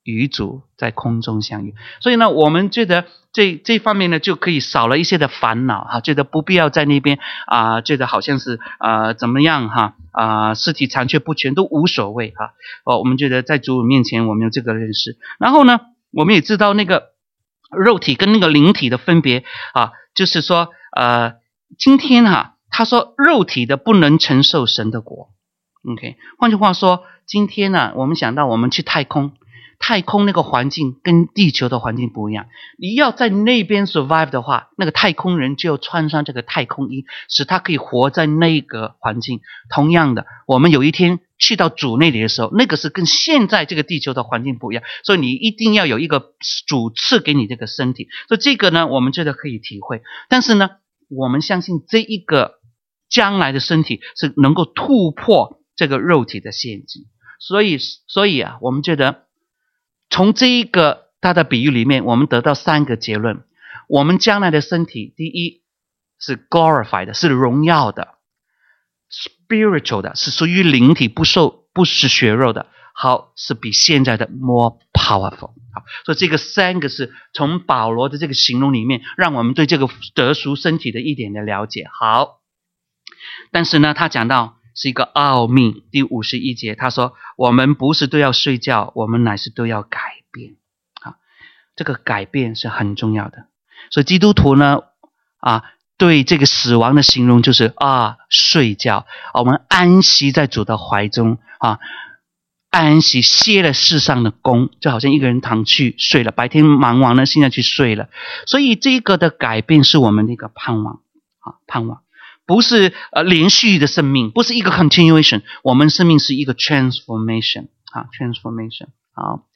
与主在空中相遇。所以呢，我们觉得这方面呢就可以少了一些的烦恼哈，觉得不必要在那边觉得好像是怎么样哈肢体残缺不全都无所谓哈。我们觉得在主面前我们有这个认识，然后呢，我们也知道那个肉体跟那个灵体的分别就是说今天他说肉体的不能承受神的国。OK， 换句话说，今天呢，我们想到我们去太空那个环境跟地球的环境不一样，你要在那边 survive 的话，那个太空人就要穿上这个太空衣，使他可以活在那个环境。同样的，我们有一天去到主那里的时候，那个是跟现在这个地球的环境不一样，所以你一定要有一个主赐给你这个身体。所以这个呢，我们觉得可以体会，但是呢，我们相信这一个将来的身体是能够突破这个肉体的陷阱。所以我们觉得从这一个他的比喻里面，我们得到三个结论。我们将来的身体，第一是 glorified 的，是荣耀的， spiritual 的，是属于灵体，不是血肉的，好，是比现在的 more powerful。 好，所以这个三个是从保罗的这个形容里面，让我们对这个得赎身体的一点的了解。好，但是呢，他讲到是一个奥秘。第51节他说，我们不是都要睡觉，我们乃是都要改变。这个改变是很重要的。所以基督徒呢对这个死亡的形容就是睡觉，我们安息在主的怀中安息，歇了世上的功，就好像一个人躺去睡了，白天忙完了，现在去睡了。所以这个的改变是我们的一个盼望不是连续的生命，不是一个 continuation， 我们生命是一个 transformation。 好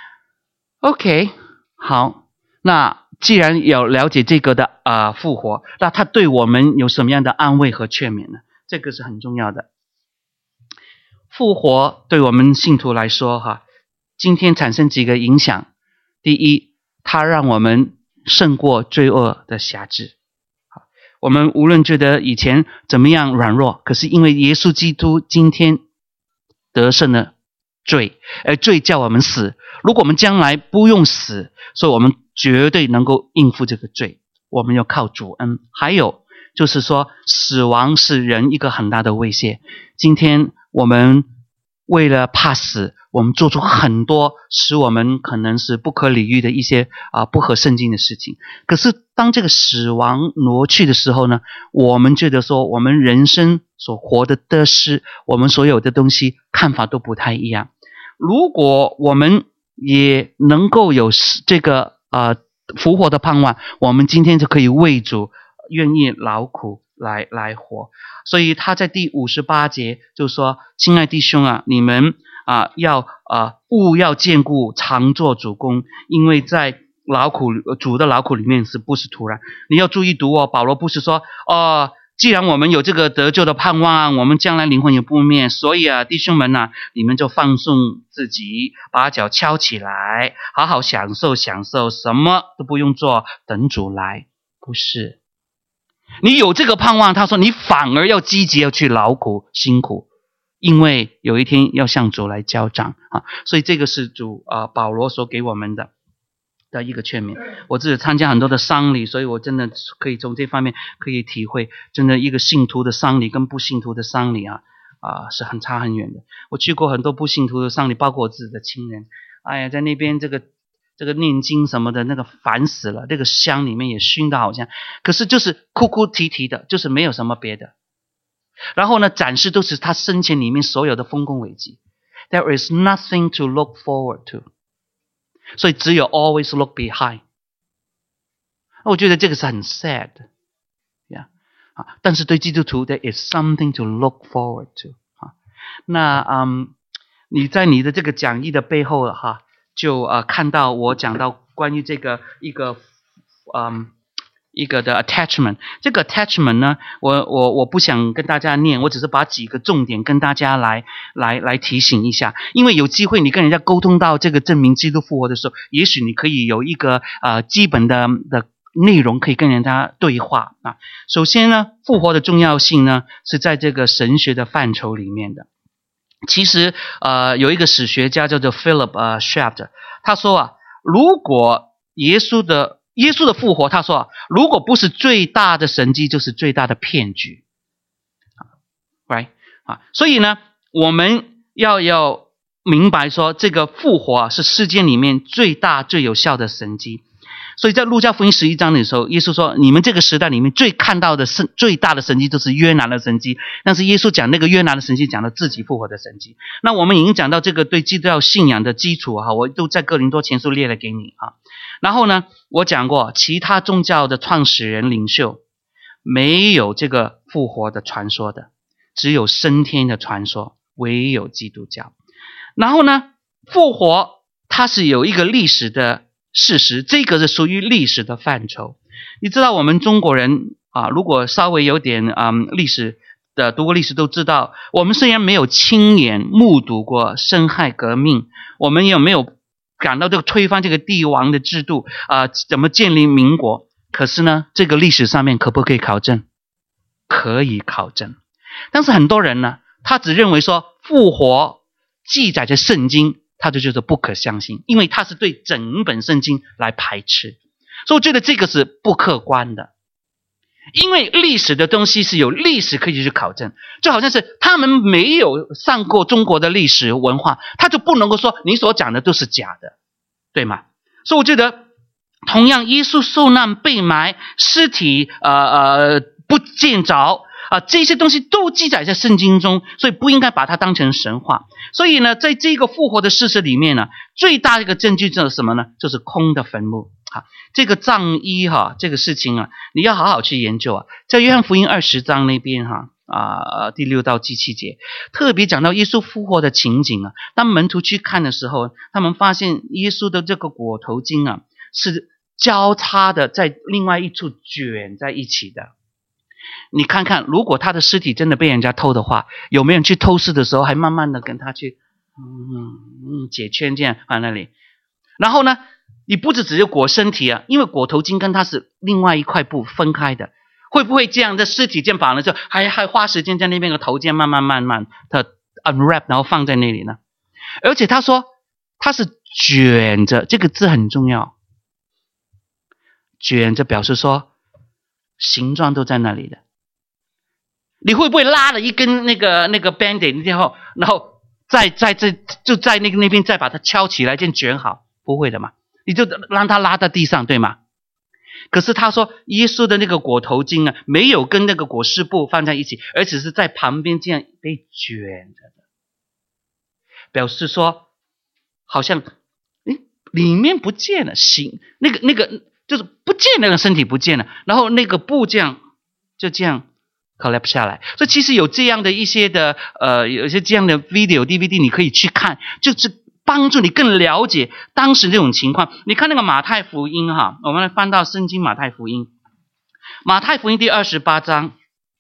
OK， 好，那既然有了解这个的复活，那它对我们有什么样的安慰和劝勉呢？这个是很重要的。复活对我们信徒来说今天产生几个影响。第一，它让我们胜过罪恶的辖制。我们无论觉得以前怎么样软弱，可是因为耶稣基督今天得胜了罪，而罪叫我们死。如果我们将来不用死，所以我们绝对能够应付这个罪，我们要靠主恩。还有就是说，死亡是人一个很大的威胁。今天我们为了怕死，我们做出很多使我们可能是不可理喻的一些不合圣经的事情。可是当这个死亡挪去的时候呢，我们觉得说我们人生所活的得失，我们所有的东西看法都不太一样。如果我们也能够有这个复活的盼望，我们今天就可以为主愿意劳苦来活。所以他在第58节就说，亲爱弟兄你们务要坚固，常做主工，因为在主的劳苦里面是不是突然。你要注意读保罗不是说既然我们有这个得救的盼望，我们将来灵魂也不灭，所以弟兄们你们就放松自己，把脚翘起来，好好享受，什么都不用做，等主来。不是，你有这个盼望，他说你反而要积极要去劳苦辛苦，因为有一天要向主来交账所以这个是主保罗所给我们的一个劝勉。我自己参加很多的丧礼，所以我真的可以从这方面可以体会，真的一个信徒的丧礼跟不信徒的丧礼是很差很远的。我去过很多不信徒的丧礼，包括我自己的亲人，在那边这个念经什么的，那个烦死了，那个香里面也熏得好像，可是就是哭哭啼啼的，就是没有什么别的。然后呢，展示都是他生前里面所有的丰功伟绩。There is nothing to look forward to， 所以只有 always look behind。 我觉得这个是很 sad， 但是对基督徒 there is something to look forward to。 那你在你的这个讲义的背后就看到我讲到关于这个一个的 attachment。 这个 attachment 呢，我不想跟大家念，我只是把几个重点跟大家来提醒一下。因为有机会你跟人家沟通到这个证明基督复活的时候，也许你可以有一个基本的内容可以跟人家对话首先呢，复活的重要性呢是在这个神学的范畴里面的。 其实有一个史学家叫做 Philip Schaff， 他说啊，如果耶稣的复活，他说啊，如果不是最大的神迹，就是最大的骗局。right 所以呢，我们要明白说，这个复活是世界里面最大最有效的神迹。所以在路加福音11章的时候，耶稣说，你们这个时代里面最看到的最大的神迹就是约拿的神迹，但是耶稣讲那个约拿的神迹，讲了自己复活的神迹。那我们已经讲到这个对基督教信仰的基础我都在哥林多前书列了给你然后呢，我讲过其他宗教的创始人领袖没有这个复活的传说的，只有升天的传说，唯有基督教。然后呢，复活它是有一个历史的事实，这个是属于历史的范畴。你知道我们中国人如果稍微有点历史的读过历史都知道，我们虽然没有亲眼目睹过辛亥革命，我们也没有感到这个推翻这个帝王的制度怎么建立民国，可是呢，这个历史上面可不可以考证？可以考证。但是很多人呢，他只认为说复活记载在圣经，他就觉得不可相信，因为他是对整本圣经来排斥。所以我觉得这个是不客观的，因为历史的东西是有历史可以去考证，就好像是他们没有上过中国的历史文化，他就不能够说你所讲的都是假的，对吗？所以我觉得同样耶稣受难被埋，尸体不见着这些东西都记载在圣经中，所以不应该把它当成神话。所以呢，在这个复活的事实里面呢，最大的一个证据就是什么呢？就是空的坟墓这个葬衣这个事情你要好好去研究在约翰福音20章那边第6到第7节特别讲到耶稣复活的情景当门徒去看的时候，他们发现耶稣的这个裹头巾是交叉的在另外一处卷在一起的。你看看，如果他的尸体真的被人家偷的话，有没有人去偷尸的时候还慢慢的跟他去解圈这样放那里？然后呢，你不只有裹身体因为裹头巾跟它是另外一块布分开的，会不会这样的尸体肩膀了之后还花时间在那边的头巾慢慢的 unwrap 然后放在那里呢？而且他说他是卷着，这个字很重要，卷着表示说形状都在那里的。你会不会拉了一根那个 band-aid 然后就在那边再把它敲起来，再卷好？不会的嘛，你就让它拉到地上，对吗？可是他说耶稣的那个裹头巾没有跟那个裹尸布放在一起，而只是在旁边这样被卷着的，表示说好像里面不见了，那个就是不见那个身体不见了，然后那个布就这样 collapse 下来。所以其实有这样的一些的有一些这样的 video DVD 你可以去看，就是帮助你更了解当时这种情况。你看那个马太福音我们来翻到圣经马太福音第28章。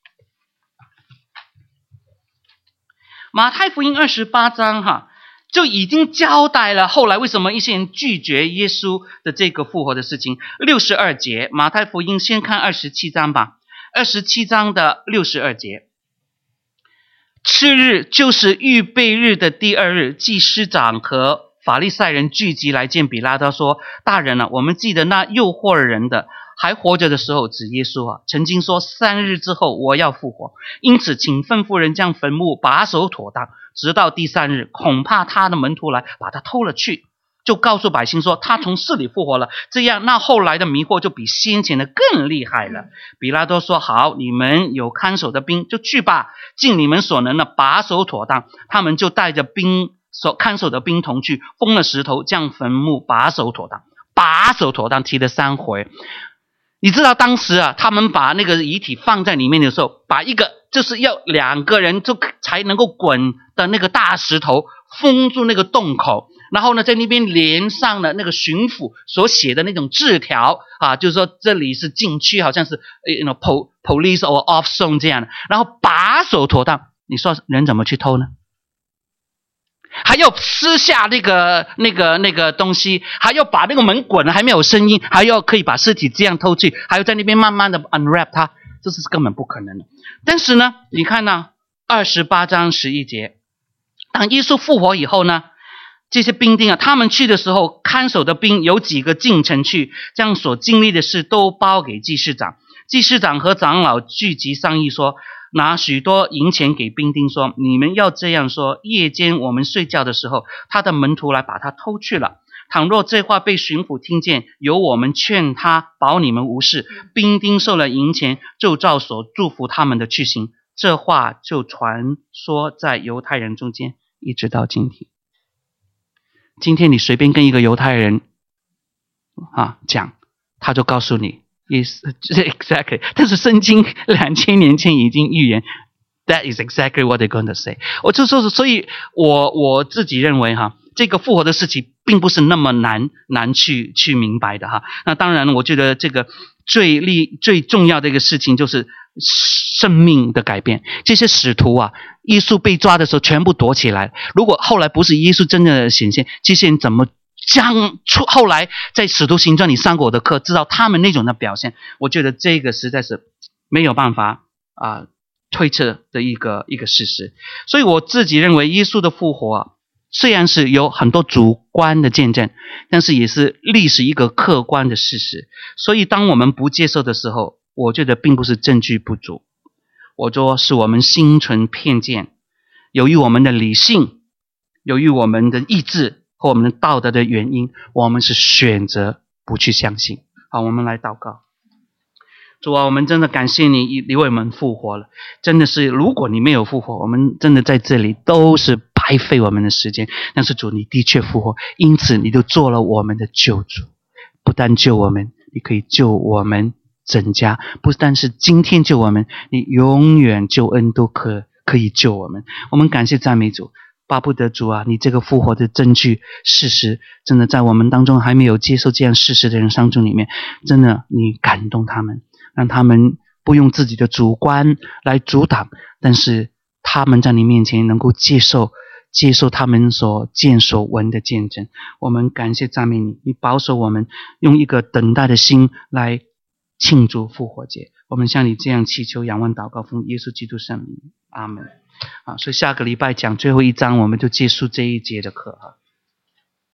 马太福音28章就已经交代了后来为什么一些人拒绝耶稣的这个复活的事情。62节，马太福音先看27章吧，27章的62节。次日，就是预备日的第2日，祭司长和法利赛人聚集来见比拉多，说：大人我们记得那诱惑人的还活着的时候，指耶稣曾经说3日之后我要复活，因此请吩咐人将坟墓把守妥当，直到第3日，恐怕他的门徒来把他偷了去，就告诉百姓说他从死里复活了，这样那后来的迷惑就比先前的更厉害了。比拉多说：好，你们有看守的兵就去吧，尽你们所能的把守妥当。他们就带着看守的兵同去，封了石头，将坟墓把守妥当。把守妥当提了3回。你知道当时他们把那个遗体放在里面的时候，把一个就是要2个人就才能够滚的那个大石头封住那个洞口，然后呢在那边连上了那个巡抚所写的那种字条就是说这里是禁区，好像是police or off zone 这样的，然后把守妥当。你说人怎么去偷呢？还要撕下那个东西，还要把那个门滚了还没有声音，还要可以把尸体这样偷去，还要在那边慢慢的 unwrap 它，这是根本不可能的。但是呢，你看28章11节， 当耶稣复活以后呢，这些兵丁啊，他们去的时候，看守的兵有几个进城去，将所经历的事都报给祭司长。祭司长和长老聚集商议说，拿许多银钱给兵丁说，你们要这样说，夜间我们睡觉的时候，他的门徒来把他偷去了。倘若这话被巡抚听见，由我们劝他保你们无事。兵丁受了银钱，就照所祝福他们的去行。这话就传说在犹太人中间，一直到今天。今天你随便跟一个犹太人讲，他就告诉你 exactly， 但是圣经2000年前已经预言 that is exactly what they're going to say。 我就说，所以我自己认为这个复活的事情并不是那么难去明白的那当然我觉得这个最重要的一个事情就是生命的改变。这些使徒耶稣被抓的时候全部躲起来，如果后来不是耶稣真正的显现，这些人怎么后来在使徒行传里上过我的课，知道他们那种的表现，我觉得这个实在是没有办法推测的一个事实。所以我自己认为耶稣的复活虽然是有很多主观的见证，但是也是历史一个客观的事实。所以当我们不接受的时候，我觉得并不是证据不足，我说是我们心存偏见，由于我们的理性，由于我们的意志和我们的道德的原因，我们是选择不去相信。好，我们来祷告。主啊，我们真的感谢你为我们复活了。真的是，如果你没有复活，我们真的在这里都是白费我们的时间。但是主，你的确复活，因此你就做了我们的救主。不但救我们，你可以救我们整家。不但是今天救我们，你永远救恩都可以救我们。我们感谢赞美主，巴不得主啊，你这个复活的证据事实，真的在我们当中还没有接受这样事实的人当中里面，真的你感动他们，让他们不用自己的主观来阻挡，但是他们在你面前能够接受他们所见所闻的见证。我们感谢赞美你，你保守我们用一个等待的心来庆祝复活节。我们向你这样祈求仰望祷告，奉耶稣基督圣名，阿们。所以下个礼拜讲最后一章，我们就结束这一节的课